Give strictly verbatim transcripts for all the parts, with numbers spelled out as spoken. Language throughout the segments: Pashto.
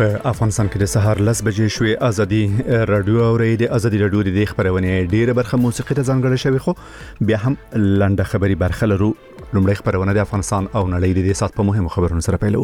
په افغانستان کې د سهار لس بجې شوې ازادي رادیو اوري د ازادي رادیو د خبرونه ډیره برخه موسیقي ته ځانګړې شوی خو بیا هم لنډه خبري برخه لرو. لومړی خبرونه د افغانستان او نړۍ د سات په مهمو خبرونو سره پیلو.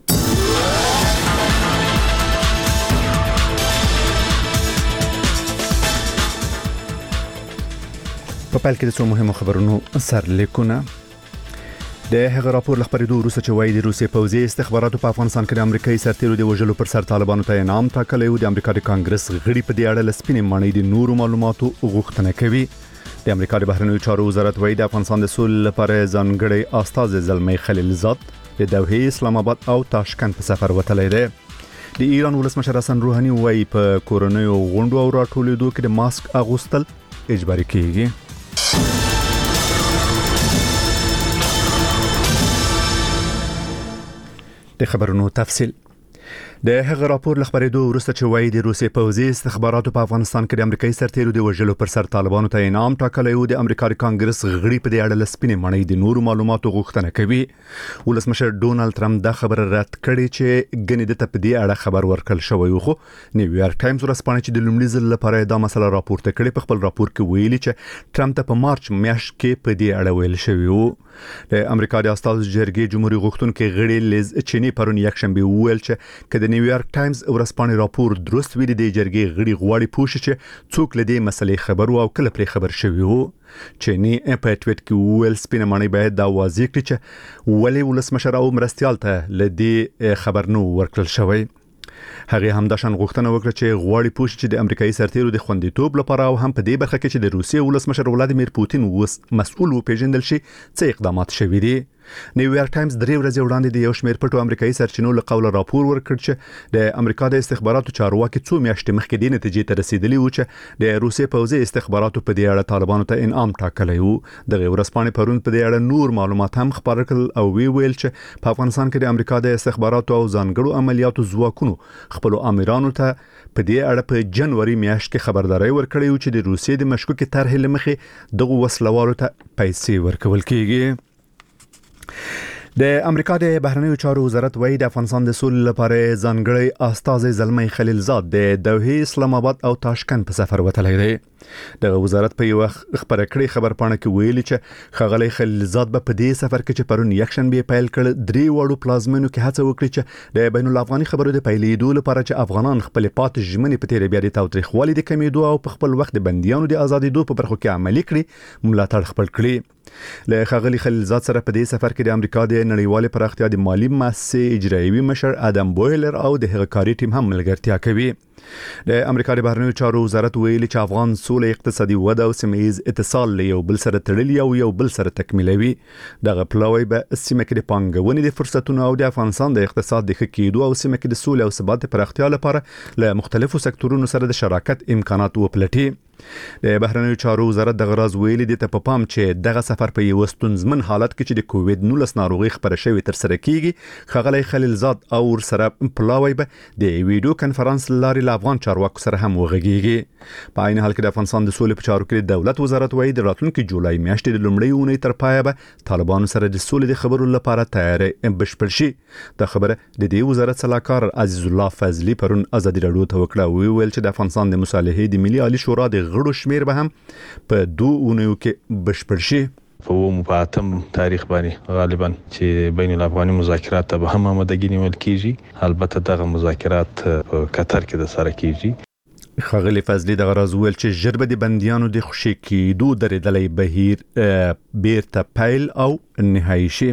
په پیل کې د څو مهمو خبرونو سرلیکونه. د هغه راپور لخبرېدو وروسته چې وایي د روسي پوځي استخباراتو په افغانستان کې د امریکایي سرتیرو د وژلو پر سر طالبانو ته انعام ټاکلی و. د امریکا د کانګرس غړي په دې اړه له سپینې ماڼۍ د نورو معلوماتو غوښتنه کوي. د امریکا د بهرنیو چارو وزارت وایي د افغانستان د سولې لپاره ځانګړی استازی زلمی خلیلزاد د دوحې، اسلام آباد او تاشکند په سفر وتلی دی. د ایران ولسمشر حسن روحاني وایي په کورونیو غونډو او راټولېدو کې د ماسک اغوستل اجباري کیږي. د خبرونو تفصیل. د هغه راپور لخبرېدو وروسته چې وایي د روسي پوځي استخباراتو په افغانستان کې د امریکایي سرتیرو د وژلو پر سر طالبانو ته انعام ټاکلی و. د امریکا د کانګرس غړي په دې اړه له سپینې ماڼۍ د نورو معلوماتو غوښتنه کوي. ولسمشر ډونالد ټرمپ دا خبره رد کړې چې ګنې د ته په دې اړه خبر ورکړل شوی و. خو نیویارک ټایمز ورسپانې چې د لومړي ځل لپاره دا مسله راپورته کړې په خپل راپور کې ویلي چې ټرمپ ته په مارچ میاشت کې په دې اړه ویل شوی و. د امریکا د استازو جرګې جمهوریت غوښتونکو غړي لیز چینی پرون یکشنبه ویل چې کله د نیویارک ټایمز ورسپانې راپور درست ویل د جرګې غړي غواړي پوښتنه چې څوک لدې مسلې خبر او کله پرې خبر شوی وو. چینی په ټویټ کې ویل سپینه ماڼۍ باید دا واضح کړي چې ولې ولسمشر او مرستيال ته لدې خبر نو ورکړل شوی. هغه هم د شان غوښتنه وکړه چې غواړي پوښتنه چې د امریکایي سرتیرو د خوندیتوب لپاره او هم په دې برخه کې چې د روسیې ولسمشر ولادیمیر پوتین وس مسؤل و پیژندل شي څه اقدامات شوي دي. نیویارک ټایمز درې ورځې وړاندې د یو شمېر پټو امریکایي سرچینو له قوله راپور ورکړ چې د امریکا د استخباراتو چارواکي څو میاشتې مخکې د نتیجې ته رسیدلی و چې د روسي پوځي استخباراتو په دې اړه طالبانو ته انعام ټاکلی و. د ورځپاڼې پرون په دې اړه نور معلومات هم خبر کړل او وی ویل چې په افغانستان کې د امریکا د استخباراتو او ځانګړو عملیاتو ځواکونو خپل امیرانو ته په دې اړه په جنوري میاشت کې خبرداري ورکړې و چې د روسیې د مشکوکې طرحې لمخې دغه وسلوالو ته پیسې ورکول کیږي. د امریکا د بهرنیو چارو وزارت وایي د افغانستان د سولې لپاره ځانګړی استازی زلمی خلیلزاد د دوحې، اسلام آباد او تاشکند په سفر وتلی دی. د وزارت په یو خبره کړې خبرپاڼه کې ویلي چې ښاغلی خلیلزاد به په دې سفر کې چې پرون یکشنبه پیل کړ درې وړو پلازمینو کې هڅه وکړي چې د بین الافغاني خبرو د پیلېدو لپاره چې افغانان خپل پات ژمنې په تیر بیا د تاوتریخوالي د کمیدو او په خپل وخت د بنديانو د آزادېدو په برخو کې عملي کړي ملاتړ خپل کړي. له ښاغلي خلیلزاد سره په دې سفر کې د امریکا د نړیوال پراختیا د مالی مؤسسې اجرایوي مشر ادم بویلر او د هغه کاري ټیم هم ملګرتیا کوي. د امریکا د بهرنیو چارو وزارت ویلي چې افغان سولې اقتصادي وده او سیمه‌ایز اتصال له یو بل سره تړلي او یو بل سره تکمیلوي. دغه پلوي به سیمه کې د پانګونې د فرصتونو او د افغانستان د اقتصاد د ښه کېدو او سیمه کې د سولې او ثبات پراختیا لپاره له مختلفو سکتورونو سره د شراکت امکانات وپلټي. د بهرنیو چارو وزارت د غراز ویلي د ته پام چې دغه سفر په یو ستونزمن حالت کې چې د کووید نولس ناروغي خبره شوې تر سره کیږي. ښاغلی خلیلزاد او سره پلاوی به د ویډیو کانفرنس لارې له افغان چارواکو سره هم وغږیږي. په عین حال کې د افغانستان د سولې په چارو کې د دولت وزارت وایي د راتلونکي جولای میاشتې د لومړۍ اونۍ تر پایه به طالبانو سره د سولې د خبرو لپاره تیاری بشپړ شي. دا خبره د دې وزارت سلاکار عزیز الله فضلی پرون ازادي رادیو ته وکړه او ویل چې د افغانستان د مصالحې د ملي عالی شورا د غړو شمیر به هم په دوه اونیو کې بشپړ شي. په ومو په اتم تاریخ باندې غالبا چې بین الافغاني مذاکرات به هم آمادګي نیول کیږي. البته دغه مذاکرات په قطر کې د سره کیږي. ښاغلی فضلی د غراز ویل چې ژر به د بنديانو د خوشي کېدو درېدلې بهیر بیرته پیل او نهایي شي.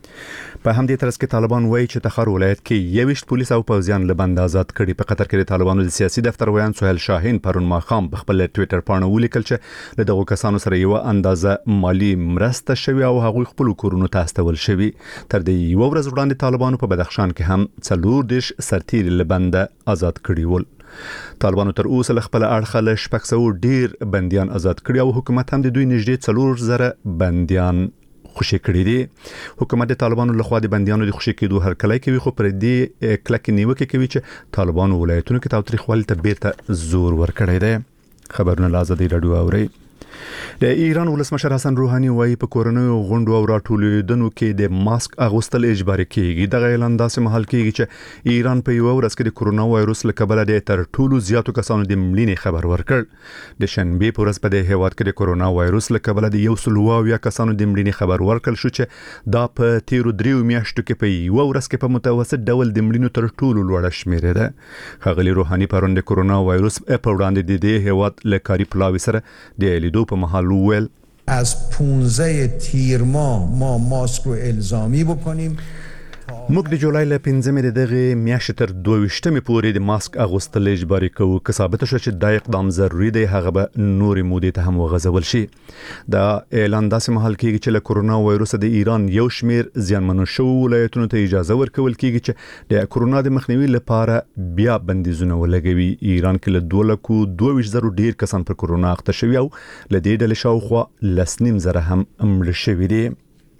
په همدې ترڅ کې طالبان وایي چې تخار ولایت کې یوشت پولیس او پوځیان له بند آزاد کړي. په قطر کې د طالبانو د سیاسي دفتر ویان سهیل شاهین پرون ماښام په خپل ټویټر باندې ولیکل چې له دغو کسانو سره یو اندازه مالی مرسته شوی او هغوی خپل کورونو ته استول شوی. تر دې یو ورځ وړاندې طالبانو په بدخشان کې هم څلور دیش سرتیر له بند آزاد کړي ول. طالبانو تر اوسه له خپل اړخه له شپږ سوه ډیر بنديان آزاد کړي او حکومت هم د دوی نږدې څلور زره بنديان خوشي کړي دي. حکومت د طالبانو لخوا د بنديانو د خوشي کېدو هر کله کوي خو پر دې کلک نیوکه کوي چې طالبانو ولایتونو کې تاوتریخوالي ته بیرته زور ورکړی دی. خبرونه له ازادي رادیو اوري. د ایران ولسمشر حسن روحاني وايي په کورونو غونډو او راټولیدنو کې د ماسک اغوستل اجباري کیږي. د اعلان داسې مهال کیږي چې ایران په یو ورځ کې د کرونا وایروس له کبله د تر ټولو زیاتو کسانو د مړینې خبر ورکړ. د شنبه په ورځ په د هیواد کې د کرونا وایروس له کبله د یو سل او اویا کسانو د مړینې خبر ورکړل شو چې دا په تیرو دریو میاشتو کې په یو ورځ کې په متوسط ډول د مړینو تر ټولو لوړه شمیره ده. ښاغلي روحاني پرون د کرونا وایروس په وړاندې د دې هیواد له کاری پلاوي سره د لیدو په محل ویل از پانزده تیر ماه ما ماسک رو الزامی بکنیم. موږ د جولای له پنځمې د دغه میاشتې تر دویشتمې پورې د ماسک اغوستل اجباري کوو. که ثابت شو چې دا اقدام ضروري دی هغه به نورې مودې ته هم وغځول شي. دا اعلان داسې مهال کېږي چې له کرونا وایروس د ایران یو شمیر زیانمنو شوو ولایتونو ته اجازه ورکول کېږي چې د کرونا د مخنیوي لپاره بیا بندیزونه ولګوي. ایران کې له دوه لکو دوه ویشت زرو ډیر کسان پر کرونا اخته شوي او له دې ډلې شاوخوا لس نیم زره هم مړه شوي دي.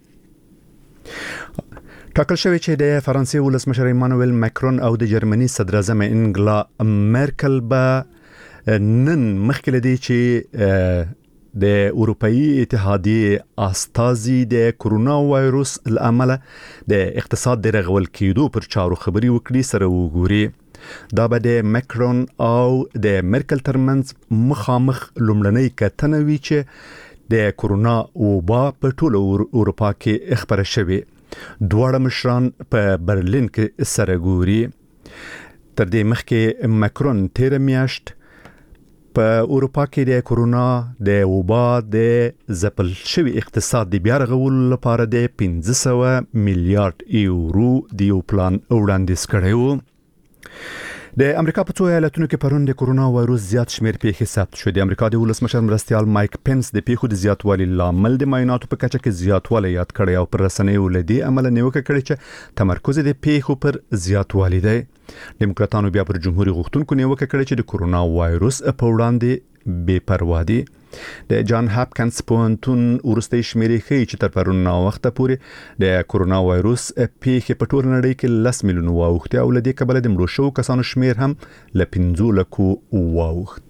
ټاکل شوی چې د فرانسې ولسمشر ایمانوئل ماکرون او د جرمني صدر اعظم انګلا مرکل به نن مخکې لدی چې د اروپאי اتحادیه استازي د کرونا وایروس لامل د اقتصاد د رغول کېدو پر چارو خبري وکړي سره وګوري. دا به د ماکرون او د مرکل ترمنځ مخامخ لومړنۍ کتنه وی چې د کرونا وبا په ټوله اروپا کې خبره شوه. دواړه مشران په برلین کې سره ګوري. تر دې مخکې ماکرون تیر میاشت په اروپا کې د کرونا د وبا د ځپل شوی اقتصاد د بیا رغولو لپاره د پنځه سوه میلیارډ یورو د یو پلان وړاندیز کړی و. د امریکا په څو ایالتونو کې پرون د کرونا وایروس زیات شمیر پیښې ثبت شو. د امریکا د ولسمشر مرستیال مایک پنس د پیښو د زیاتوالي لامل د معایناتو په کچه کې زیاتوالی یاد کړی او پر رسنیو لدی عمل نیوکه کړې چې تمرکز د پیښو پر زیاتوالی دی. دیموکراتانو بیا پر جمهوریت غوښتونکو نیوکه کړې چې د کرونا وایروس په وړاندې بے پروا دي. د جان هاپکنس پوهنتون ورستۍ شمیرې ښیي چې تر پرون وخته پورې د کرونا وایروس پیښې په ټول نړۍ کې لس میلیونه واوښتې او له دې کبله د مړو شوو کسانو شمیر هم له پنځو لکو واوښت.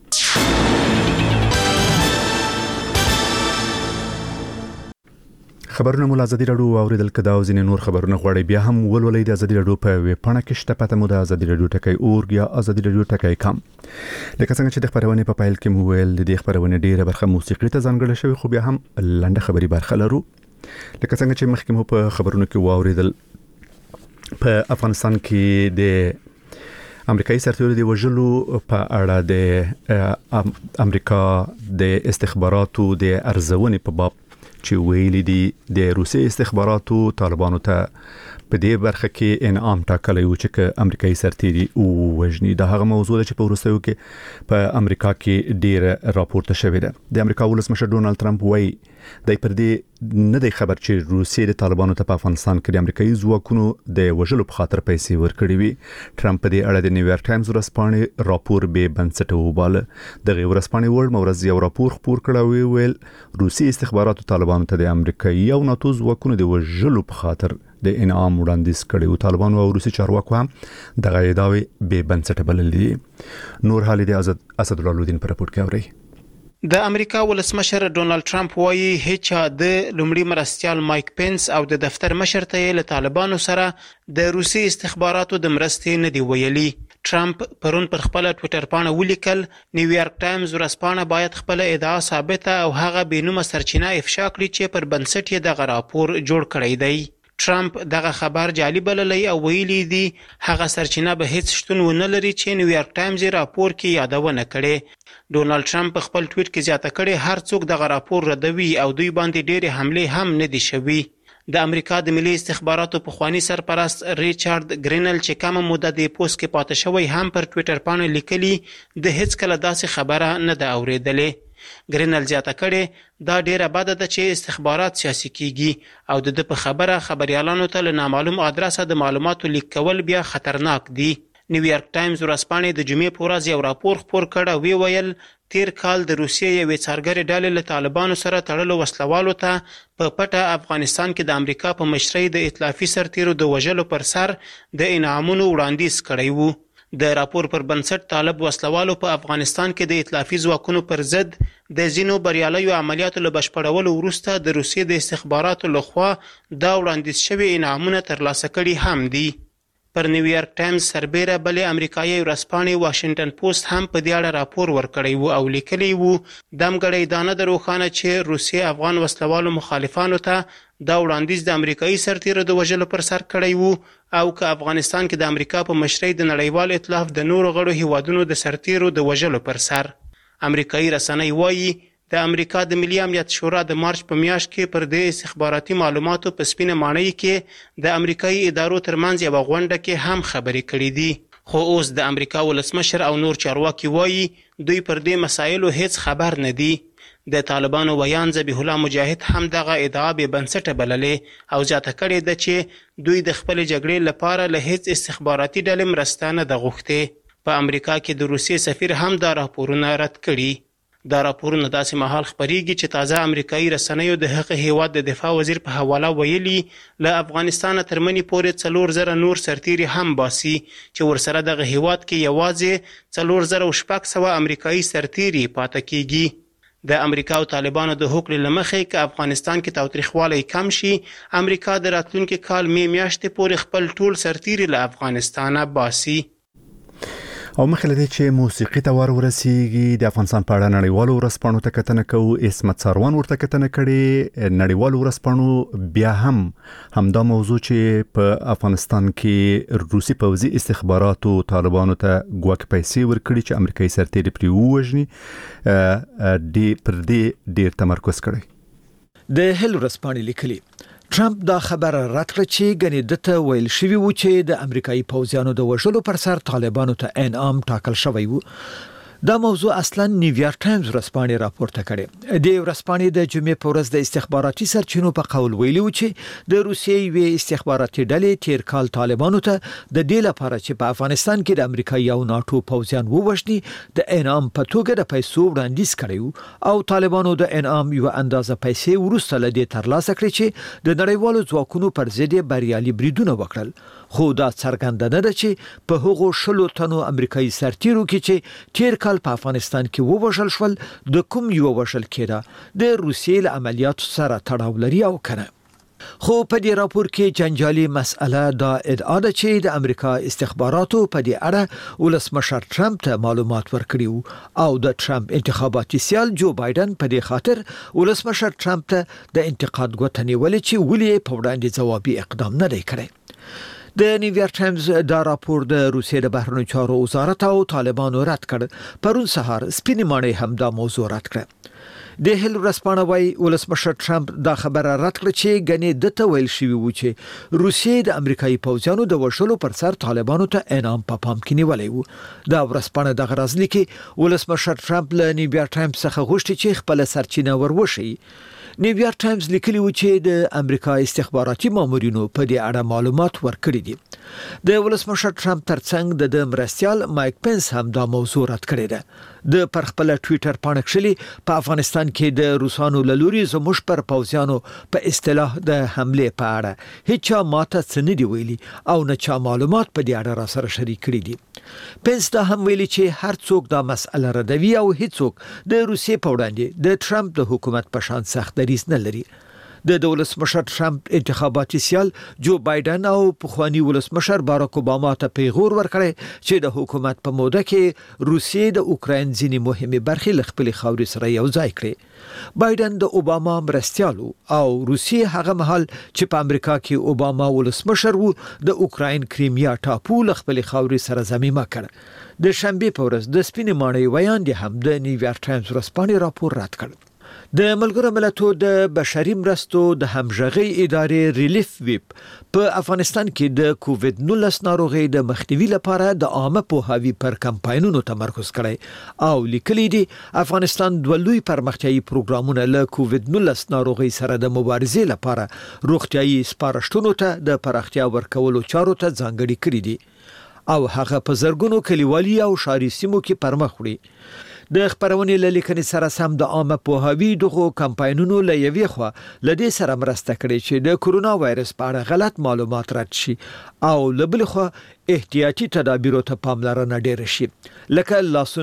خبرونه مو ازادي رادیو اوریدل کدا او ځینې نور خبرونه غواړي بیا هم ولولئ د ازادي رادیو په ویب پاڼه کې شته پته مو د ازادي رادیو ټکی اورګ یا ازادي رادیو ټکی کام. لکه څنګه چې د خبرونه په پایل کې مو ویل د دې خبرونه ډیره برخه موسیقي ته ځانګړې شوی خو بیا هم لنډه خبري برخه لرو. لکه څنګه چې مخکې مو په خبرونو کې واوریدل په افغانستان کې د امریکایي سرتیرو د وژلو په اړه د امریکا د استخباراتو د ارزونې په باب چې ویلي دي د روسي استخباراتو طالبانو ته په دې برخه کې انعام ټاکلی و چې امریکایي سرتیري وژني. دا هغه موضوع ده چې په وروستیو کې په امریکا کې ډیر راپورته شوې ده. د امریکا ولسمشر ډونالد ټرمپ وایي د پر دې نه دی خبر چې روسي د طالبانو ته په افغانستان کې د امریکایي ځواکونو د وژلو په خاطر پیسې ورکړي وي. ټرمپ په دې اړه د نیویارک ټایمز ورځپاڼې راپور به بنسټه وباله. د ورځپاڼې ورډ مورز یو راپور خپور کړی او ویل روسي استخباراتو طالبانو ته د امریکایي او ناتو ځواکونو د وژلو په خاطر د انعام وړاندیز کړي او طالبانو او روسي چارواکو هم دغه ادعاوې به بنسټه بللې. نور حال د اسد الله الدین پر راپور کې اوري. د امریکا ولسمشر ډونالد ټرمپ وایي هیڅ د لومړي مرستیال مایک پنس او د دفتر مشر ته له طالبانو سره د روسي استخباراتو د مرستې نه دی ویلي. ټرمپ پرون پر خپل ټوئیټر باندې ولیکل نیویارک ټایمز ورځپاڼه باید خپل ادعا ثابته او هغه بینومه سرچینه افشا کړي چې پر بنسټ یې دغه راپور جوړ کړی دی. ټرمپ دغه خبر جعلي بللی او ویلي دی هغه سرچینه به هیڅ شتون ونه لري چې نیویارک ټایمز راپور کې یادونه کړي. ډونالد ټرمپ په خپل ټویټ کې زیاته کړي هر څوک دغه راپور ردوي او دوی باندې ډېرې حملې هم نه دي شوي. د امریکا د ملي استخباراتو پخوانی سرپرست ریچارډ ګرینل چې کومه موده د پوسټ کې پاتې شوی هم پر ټویټر باندې لیکلي د هیڅ کله داسې خبره نه ده اورېدلې. ګرینل زیاته کړي دا ډیره بده ده چې استخبارات سیاسي کیږي او د په خبره خبريالانو ته له نامعلوم ادرسه د معلوماتو لیک کول بیا خطرناک دي. نیویارک ټایمز ورځپاڼې د جمعې په ورځ یو راپور خپور کړ او وی ویل تیر کال د روسیې یوې څارګرې ډلې له طالبانو سره تړلو وسلوالو ته په پټه افغانستان کې د امریکا په مشرۍ د ائتلافي سرتیرو د وژلو پر سر د انعامونو وړاندیز کړی وو. د راپور پر بنسټ طالب وسلوالو په افغانستان کې د ائتلافي ځواکونو پر ضد د ځینو بریالیو عملیاتو له بشپړولو وروسته د روسیې د استخباراتو لخوا دا وړاندیز شوي انعامونه ترلاسه کړي هم دي. پر نیویارک ټایمز سربیره بلې امریکایي ورځپاڼې واشنګټن پوسټ هم په دې اړه راپور ورکړی و او لیکلی و دم ګړی دا نه ده روښانه چې روسیې افغان وسلوالو مخالفانو ته دا وړاندیز د امریکایي سرتیرو د وژلو پر سر کړی و او که افغانستان کې د امریکا په مشرۍ د نړیوال ائتلاف د نورو غړو هیوادونو د سرتیرو د وژلو پر سر. امریکایي رسنۍ وایي د امریکا د ملي امنیت شورا د مارچ په میاشت کې پر دې استخباراتي معلوماتو په سپینه ماڼۍ کې د امریکایي ادارو ترمنځ یوه غونډه کې هم خبرې کړې دي. خو اوس د امریکا ولسمشر او نور چارواکي وایي دوی پر دې مسایلو هیڅ خبر نه دي. د طالبانو ویان ذبیح الله مجاهد هم دغه ادعا بې بنسټه بللې او زیاته کړې ده چې دوی د خپلې جګړې لپاره له هیڅ استخباراتي ډلې مرسته نه ده غوښتې. په امریکا کې د روسیې سفیر هم دا راپورونه رد کړي. دا راپورونه داسې مهال خپریږي چې تازه امریکایي رسنیو د هغه هیواد د دفاع وزیر په حواله ویلي له افغانستانه تر مني پورې څلور زره نور سرتیري هم باسي چې ورسره دغه هیواد کې یوازې څلور زره او شپږ سوه امریکایي سرتیري پاتې کیږي. د امریکا او طالبانو د هوکړې له مخې که افغانستان کې تاوتریخوالی کم شي امریکا د راتلونکي کال می میاشتې پورې خپل ټول سرتیري له افغانستانه باسي. او مخکې له دې چې موسیقي ته ور ورسیږي د افغانستان په اړه نړیوالو ورځپاڼو ته کتنه کوو. عصمت ساروان ورته کتنه کړې. نړیوالو ورځپاڼو بیا هم همدا موضوع چې په افغانستان کې روسي پوځي استخباراتو طالبانو ته ګواکې پیسې ورکړي چې امریکایي سرتیري پرې ووژني ډېر پر دې ډېر تمرکز کړی. د هل ورځپاڼې لیکلي ټرمپ دا خبره رد کړه چې ګنې دته ویل شوی و چې د امریکایي پوځیانو د وژلو پر سر طالبانو ته انعام ټاکل شوی و. دا موضوع اصلا نیویارک ټایمز ورځپاڼې راپورته کړي. د ورځپاڼې د جمعې په ورځ د استخباراتي سرچینو په قول ویلي و چې د روسیې یوې استخباراتي ډلې تیر کال طالبانو ته د دې لپاره چې په افغانستان کې د امریکایي او ناتو پوځیان ووژني د انعام په توګه د پیسو وړاندیز کړی او طالبانو د انعام یو اندازه پیسې وروسته له دې ترلاسه کړې چې د نړیوالو ځواکونو پر ضد بریالي بریدونه وکړل. خو دا څرګنده نه ده چې په هغو شلو تنو امریکایي سرتیرو کې چې تیر کال په افغانستان کې ووژل شول د کوم یو وژل کېده د روسیې له عملیاتو سره تړاو لري او کنه. خو په دې راپور کې جنجالي مسأله دا ادعا ده چې د امریکا استخباراتو په دې اړه ولسمشر ټرمپ ته معلومات ورکړي او د ټرمپ انتخاباتي سیال جو بایدن په دې خاطر ولسمشر ټرمپ ته د انتقاد غوښتنې ولې چې ولې په وړاندې ځوابي اقدام نه دی کړی. د نیویارک ټایمز دا راپور د روسیې د بهرنیو چارو وزارت او طالبانو رد کړ. پرون سهار سپینې ماڼۍ هم دا موضوع رد کړه. د هل ورځپاڼه وايي ولسمشر ټرمپ دا خبره رد کړه چې ګنې دته ویل شوی و چې روسیې د امریکایي پوځیانو د وژلو پر سر طالبانو ته انعام په پام کې نیولی و. دا ورځپاڼه دغه راز لیکي ولسمشر ټرمپ له نیویارک ټایمز څخه غوښتي چې خپل سرچینه وروښيي. نیویارک ټایمز لیکلی و چې د امریکا استخباراتي مامورینو په دې اړه معلومات ورکړي دي. د ولسمشر ټرمپ ترڅنګ د مرستیال مایک پنس هم دا موضوع رد کړی ده. د پر خپل ټوئیټر پاڼه کښلي په افغانستان کې د روسانو لوري زموږ پر پوځیانو په اصطلاح د حمله په اړه هیڅ ماته څه نه دی ویلي او نه چا معلومات په دې اړه را سره شریک کړي دي. پنس دا هم ویلي چې هر څوک دا مسأله ردوي او هیڅوک د روسیې په وړاندې د ټرمپ د حکومت په شان سخت دریځ نه لري. د ولسمشر ټرمپ انتخاباتي سیال جو بایدن او پخوانی ولسمشر باراک اوباما ته پیغور ورکړی چې د حکومت په موده کې روسیې د اوکراین ځینې مهمه برخې له خپلې خاورې سره یو ځای کړې. بایدن د اوباما مرستیالو او روسیې هغه مهال چې په امریکا کې اوباما ولسمشر وو د اوکراین کریمیا ټاپو له خپلې خاورې سره ضمیمه کړ. د شنبې په ورځ د سپینې ماڼۍ ویان دي هم د نیویارک ټایمز ورځپاڼې راپور رد کړ. د ملګرو ملتونو د بشري مرستو د همغږي ادارې ریلیف ویب په افغانستان کې د کووډ نولس ناروغي د مخنیوي لپاره د عامه پوهاوي پر کمپاینونو تمرکز کړی او لیکلي دي افغانستان د لوی پرمختیايي پروګرامونو له کووډ نولس ناروغي سره د مبارزې لپاره روغتيایي سپارښتنو ته د پراختیا ورکولو چارو ته ځانګړي کړی دي. او هغه په زرګونو کلیوالي او ښاري سیمو کې پرمخ وړي. د خبرونې لیکنې سره سم د عامه پوهاوي دغه کمپاینونو لوي خو لدې سره مرسته کړې چې د کورونا وایرس په اړه غلط معلومات رد شي او لبل خو احتیاطي تدابیرو ته پاملرنه ډېر شي، لکه لاسونه